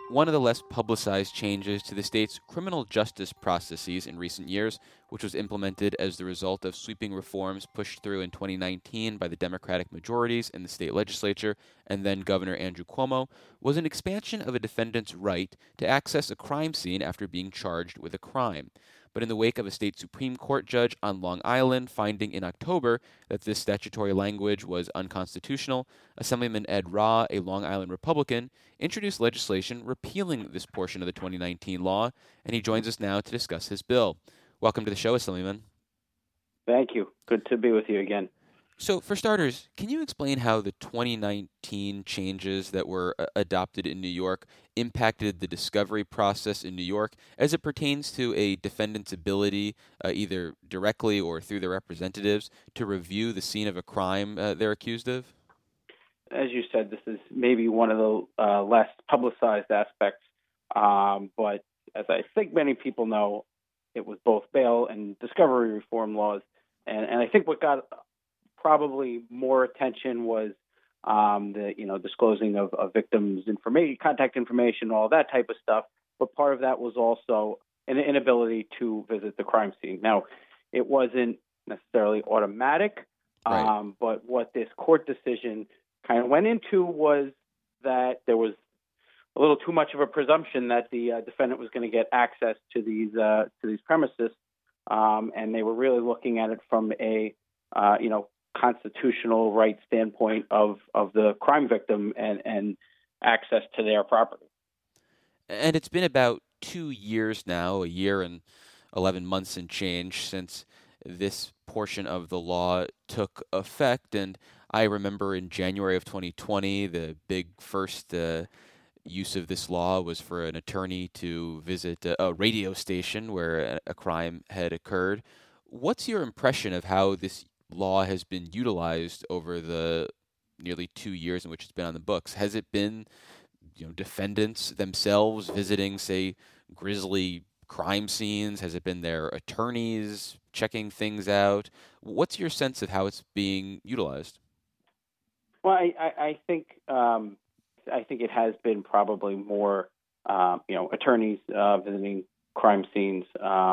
one of the less publicized changes to the state's criminal justice processes in recent years, which was implemented as the result of sweeping reforms pushed through in 2019 by the Democratic majorities in the state legislature and then Governor Andrew Cuomo, was an expansion of a defendant's right to access a crime scene after being charged with a crime. But in the wake of a state Supreme Court judge on Long Island finding in October that this statutory language was unconstitutional, Assemblyman Ed Rah, a Long Island Republican, introduced legislation repealing this portion of the 2019 law, and he joins us now to discuss his bill. Welcome to the show, Assemblyman. Thank you. Good to be with you again. So, for starters, can you explain how the 2019 changes that were adopted in New York impacted the discovery process in New York as it pertains to a defendant's ability, either directly or through their representatives, to review the scene of a crime they're accused of? As you said, this is maybe one of the less publicized aspects, but as I think many people know, it was both bail and discovery reform laws. And I think what got probably more attention was the disclosing of victims' information, contact information, all that type of stuff. But part of that was also an inability to visit the crime scene. Now, it wasn't necessarily automatic, Right. but what this court decision kind of went into was that there was a little too much of a presumption that the defendant was going to get access to these premises, and they were really looking at it from a constitutional right standpoint of the crime victim and access to their property. And it's been about 2 years now, a year and 11 months and change since this portion of the law took effect. And I remember in January of 2020, the big first use of this law was for an attorney to visit a radio station where a crime had occurred. What's your impression of how this law has been utilized over the nearly 2 years in which it's been on the books? Has it been defendants themselves visiting, say, grisly crime scenes? Has it been their attorneys checking things out? What's your sense of how it's being utilized? Well, I think it has been probably more attorneys visiting crime scenes.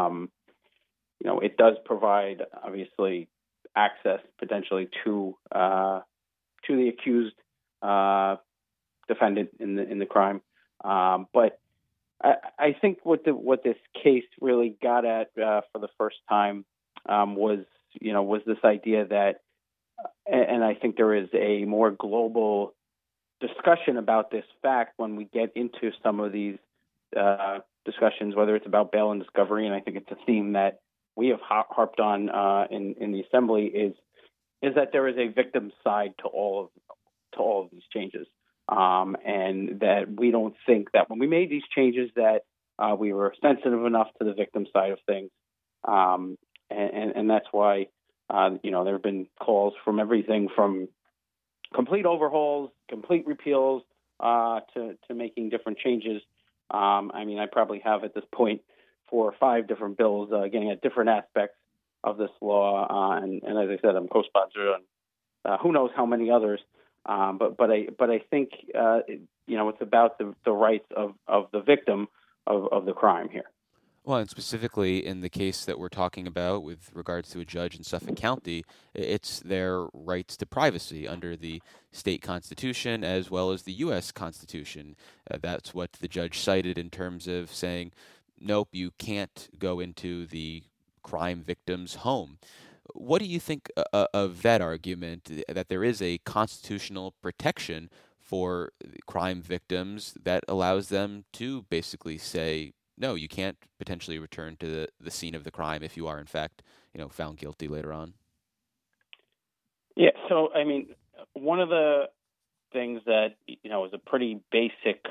It does provide obviously access potentially to the accused defendant in the crime, but I think what this case really got at for the first time was this idea that, and I think there is a more global discussion about this fact when we get into some of these discussions, whether it's about bail and discovery, and I think it's a theme that we have harped on in the assembly is that there is a victim side to all of these changes, and that we don't think that when we made these changes that we were sensitive enough to the victim side of things, and that's why there have been calls from everything from complete overhauls, complete repeals, to making different changes. I probably have at this point 4 or 5 different bills getting at different aspects of this law, and as I said, I'm co-sponsor on who knows how many others. But I think it's about the rights of the victim of the crime here. Well, and specifically in the case that we're talking about with regards to a judge in Suffolk County, it's their rights to privacy under the state constitution as well as the U.S. Constitution. That's what the judge cited in terms of saying, nope, you can't go into the crime victim's home. What do you think of that argument, that there is a constitutional protection for crime victims that allows them to basically say, no, you can't potentially return to the scene of the crime if you are, in fact, found guilty later on? Yeah, so, one of the things that, is a pretty basic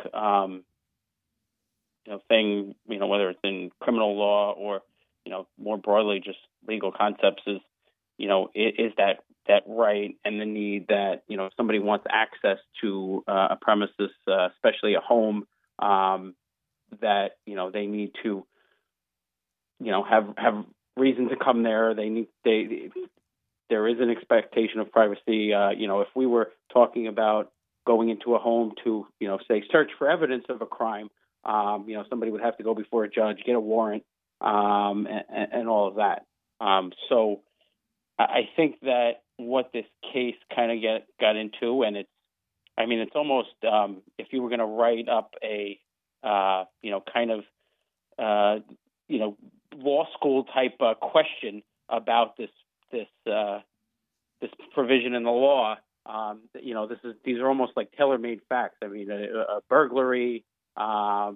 thing, whether it's in criminal law or, more broadly just legal concepts is that right and the need that, if somebody wants access to a premises, especially a home, that, they need to, have reason to come there. There is an expectation of privacy. If we were talking about going into a home to, say, search for evidence of a crime. Somebody would have to go before a judge, get a warrant, and all of that. So I think that what this case kind of got into, and it's almost if you were going to write up a law school type question about this provision in the law. These are almost like tailor-made facts. I mean, a burglary, and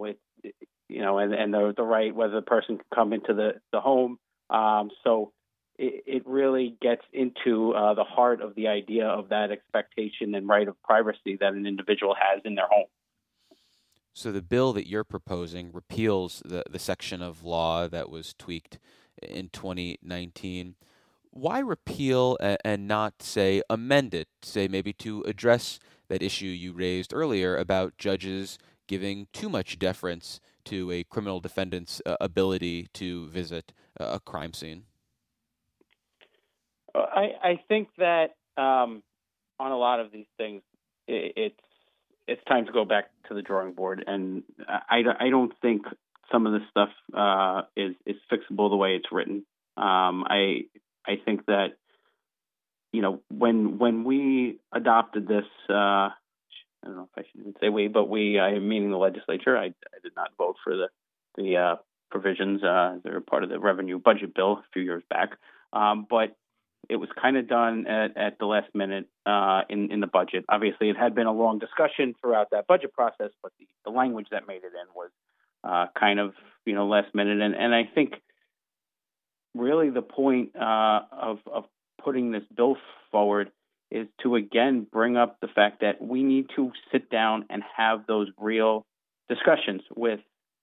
the right whether the person can come into the home. So it really gets into the heart of the idea of that expectation and right of privacy that an individual has in their home. So the bill that you're proposing repeals the section of law that was tweaked in 2019. Why repeal and not, say, amend it, say maybe to address that issue you raised earlier about judges giving too much deference to a criminal defendant's ability to visit a crime scene? I think that on a lot of these things, it's time to go back to the drawing board, and I don't think some of this stuff is fixable the way it's written. I think that when we adopted this, I don't know if I should even say we, but I am meaning the legislature. I did not vote for the provisions. They're part of the revenue budget bill a few years back, but it was kind of done at the last minute in the budget. Obviously, it had been a long discussion throughout that budget process, but the language that made it in was kind of last minute. And I think really the point of putting this bill forward is to again bring up the fact that we need to sit down and have those real discussions with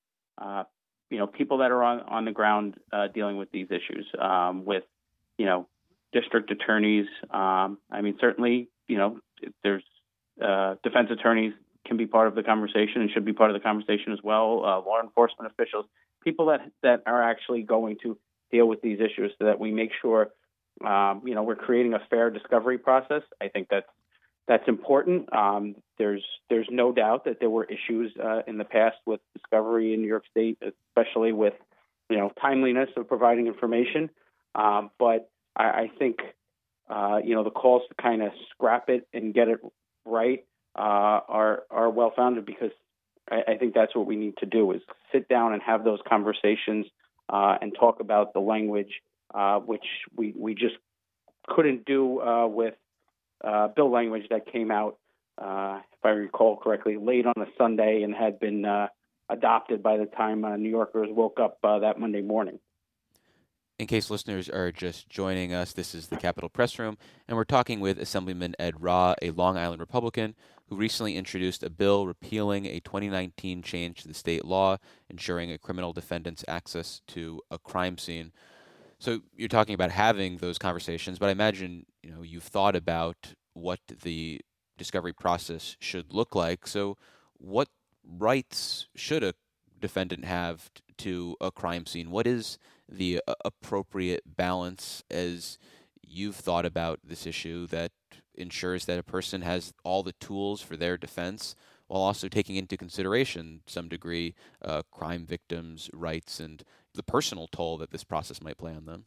people that are on the ground dealing with these issues, with district attorneys. Certainly, there's defense attorneys can be part of the conversation and should be part of the conversation as well. Law enforcement officials, people that are actually going to deal with these issues, so that we make sure, we're creating a fair discovery process. I think that's important. There's no doubt that there were issues in the past with discovery in New York State, especially with timeliness of providing information. But I think the calls to kind of scrap it and get it right are well founded, because I think that's what we need to do, is sit down and have those conversations and talk about the language, which we just couldn't do with bill language that came out, if I recall correctly, late on a Sunday and had been adopted by the time New Yorkers woke up that Monday morning. In case listeners are just joining us, this is the Capitol Press Room, and we're talking with Assemblyman Ed Rah, a Long Island Republican who recently introduced a bill repealing a 2019 change to the state law ensuring a criminal defendant's access to a crime scene. So you're talking about having those conversations, but I imagine you've thought about what the discovery process should look like. So what rights should a defendant have to a crime scene? What is the appropriate balance, as you've thought about this issue, that ensures that a person has all the tools for their defense while also taking into consideration some degree crime victims' rights and the personal toll that this process might play on them?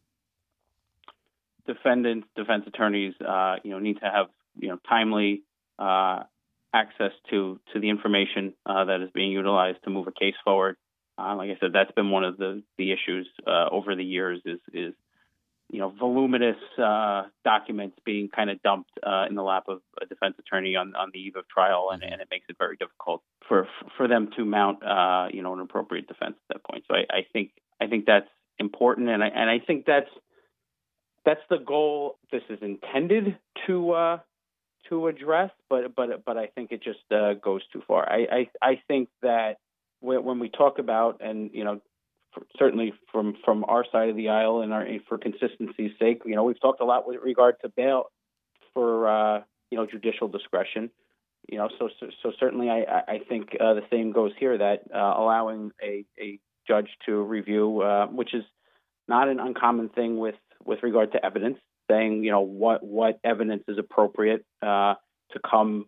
Defendants, defense attorneys, need to have timely access to the information that is being utilized to move a case forward. Like I said, that's been one of the issues over the years is voluminous documents being kind of dumped in the lap of a defense attorney on the eve of trial, and it makes it very difficult for them to mount an appropriate defense at that point. So I think that's important, and I think that's the goal this is intended to address, but I think it just goes too far. I think that when we talk about, and certainly from our side of the aisle and for consistency's sake, we've talked a lot with regard to bail for judicial discretion. So certainly I think the same goes here, that allowing a judge to review, which is not an uncommon thing with regard to evidence, saying what evidence is appropriate to come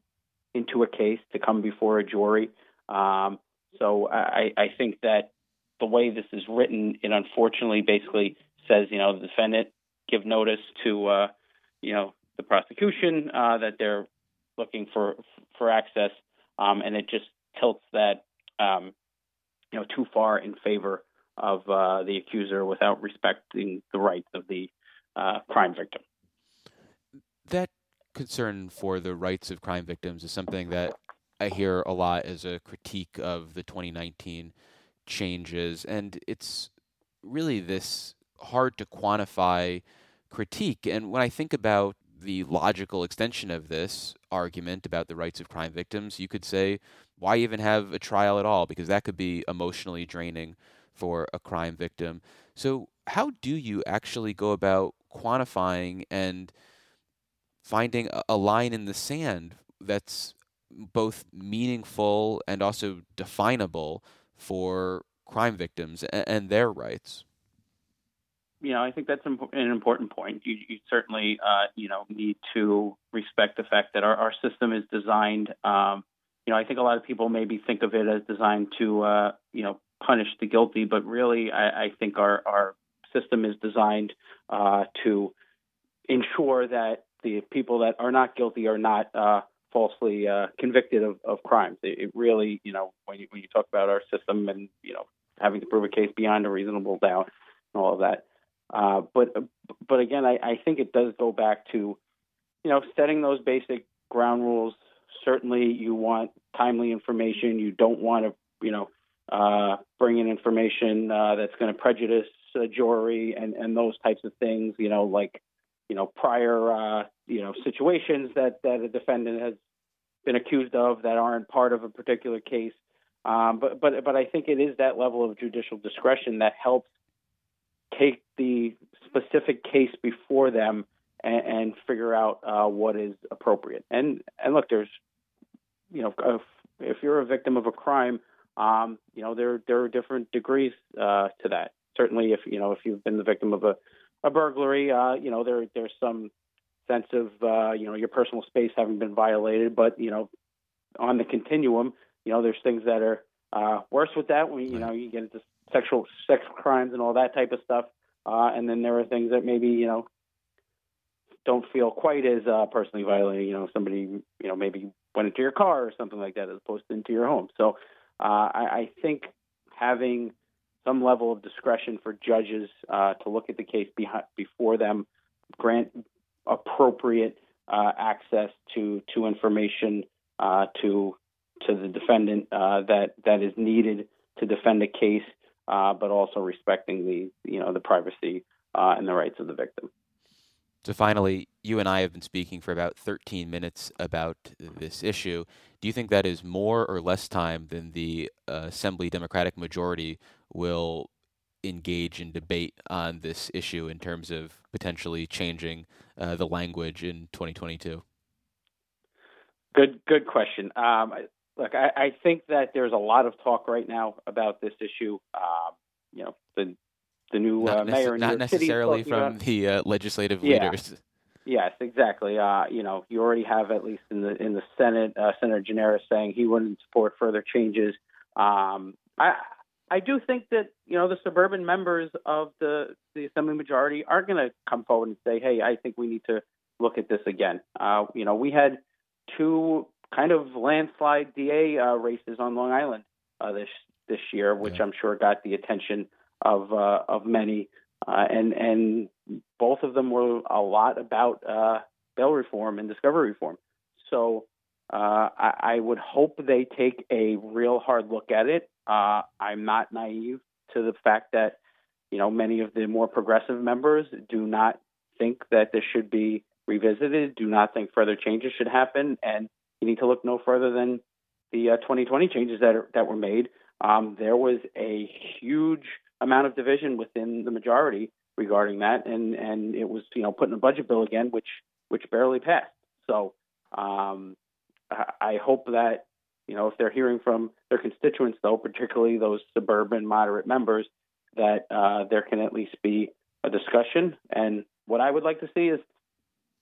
into a case to come before a jury. So I think that the way this is written, it unfortunately basically says, the defendant give notice to, the prosecution that they're looking for access, and it just tilts that, too far in favor of the accuser without respecting the rights of the crime victim. That concern for the rights of crime victims is something that I hear a lot as a critique of the 2019 changes, and it's really this hard to quantify critique. And when I think about the logical extension of this argument about the rights of crime victims, you could say, why even have a trial at all? Because that could be emotionally draining for a crime victim. So how do you actually go about quantifying and finding a line in the sand that's both meaningful and also definable for crime victims and their rights? I think that's an important point. You certainly, need to respect the fact that our system is designed. I think a lot of people maybe think of it as designed to, punish the guilty, but really, I think our system is designed to ensure that the people that are not guilty are not falsely convicted of crimes. It really, when you talk about our system and having to prove a case beyond a reasonable doubt and all of that. But again, I think it does go back to, setting those basic ground rules. Certainly, you want timely information. You don't want to, bring in information that's going to prejudice a jury and those types of things. Prior, situations that a defendant has been accused of that aren't part of a particular case. But I think it is that level of judicial discretion that helps take the specific case before them and figure out what is appropriate. And look, there's, if you're a victim of a crime, there are different degrees to that. Certainly, if you've been the victim of a burglary, there's some sense of your personal space having been violated. But on the continuum, there's things that are worse with that when you get into sex crimes and all that type of stuff. And then there are things that maybe, don't feel quite as personally violating. Somebody, maybe went into your car or something like that as opposed to into your home. So I think having some level of discretion for judges to look at the case before them, grant appropriate access to information to the defendant that is needed to defend a case, but also respecting the privacy and the rights of the victim. So finally, you and I have been speaking for about 13 minutes about this issue. Do you think that is more or less time than the Assembly Democratic majority will engage in debate on this issue in terms of potentially changing the language in 2022? Good question. Look, I think that there's a lot of talk right now about this issue. The new mayor in New York City. Not necessarily from the legislative leaders. Yes, exactly. You already have, at least in the Senate, Senator Gianaris saying he wouldn't support further changes. I do think that the suburban members of the Assembly majority are going to come forward and say, "Hey, I think we need to look at this again." We had two kind of landslide DA races on Long Island this year, which I'm sure got the attention of many, and both of them were a lot about bail reform and discovery reform. So I would hope they take a real hard look at it. I'm not naive to the fact that many of the more progressive members do not think that this should be revisited, do not think further changes should happen, and you need to look no further than the 2020 changes that were made. There was a huge amount of division within the majority regarding that, and it was put in a budget bill again, which barely passed. So I hope that if they're hearing from their constituents, though, particularly those suburban moderate members, that there can at least be a discussion. And what I would like to see is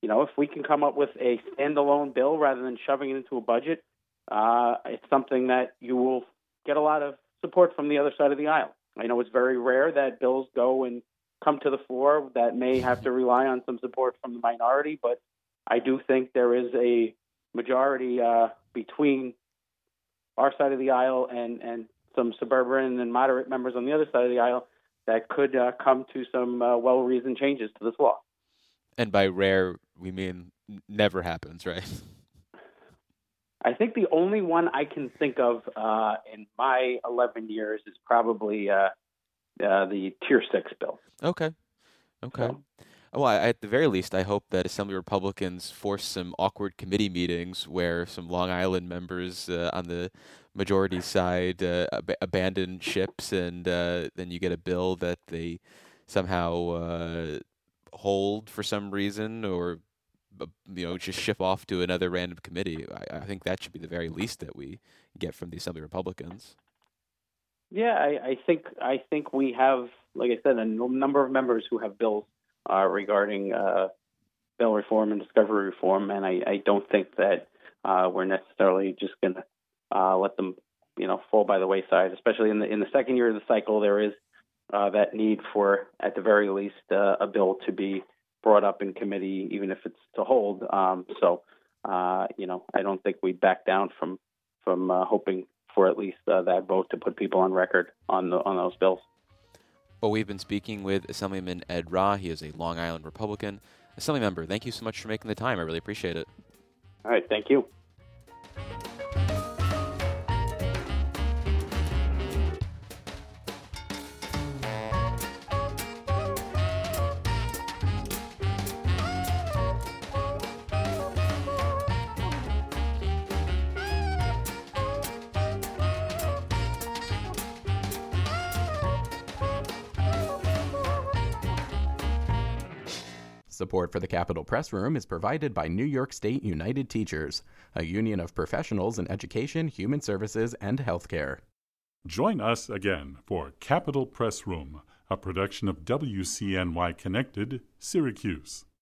if we can come up with a standalone bill rather than shoving it into a budget, it's something that you will get a lot of support from the other side of the aisle. I know it's very rare that bills go and come to the floor that may have to rely on some support from the minority, but I do think there is a majority between our side of the aisle and some suburban and moderate members on the other side of the aisle that could come to some well-reasoned changes to this law. And by rare, we mean never happens, right? I think the only one I can think of in my 11 years is probably the Tier 6 bill. Okay. So. Well, at the very least, I hope that Assembly Republicans force some awkward committee meetings where some Long Island members on the majority side abandon ships, and then you get a bill that they somehow hold for some reason, or just ship off to another random committee. I think that should be the very least that we get from the Assembly Republicans. Yeah, I think we have, like I said, a number of members who have bills regarding bill reform and discovery reform, and I don't think that we're necessarily just going to let them, fall by the wayside. Especially in the second year of the cycle, there is that need for, at the very least, a bill to be brought up in committee, even if it's to hold. I don't think we back down from hoping for at least that vote to put people on record on those bills. Well, we've been speaking with Assemblyman Ed Rah. He is a Long Island Republican. Assemblymember, thank you so much for making the time. I really appreciate it. All right, thank you. Support for the Capitol Press Room is provided by New York State United Teachers, a union of professionals in education, human services, and healthcare. Join us again for Capitol Press Room, a production of WCNY Connected, Syracuse.